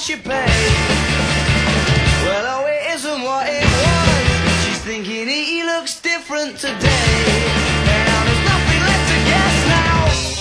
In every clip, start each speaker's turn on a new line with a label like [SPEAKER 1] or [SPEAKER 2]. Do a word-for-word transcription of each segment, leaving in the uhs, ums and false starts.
[SPEAKER 1] price you pay. Well, oh, it isn't what it was. She's thinking he looks different today. And now there's nothing left to guess now.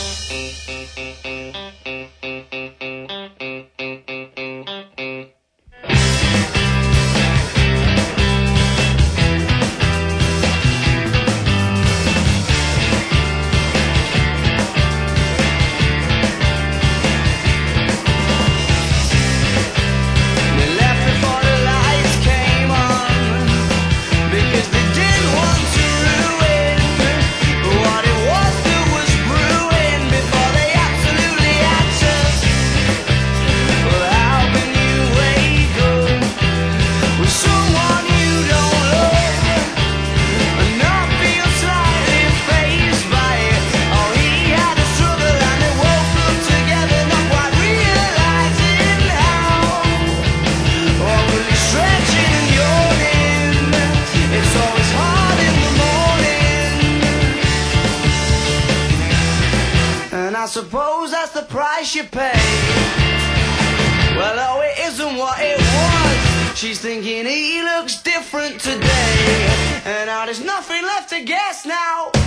[SPEAKER 1] I suppose that's the price you pay. Well, oh, it isn't what it was. She's thinking he looks different today. And now there's nothing left to guess now.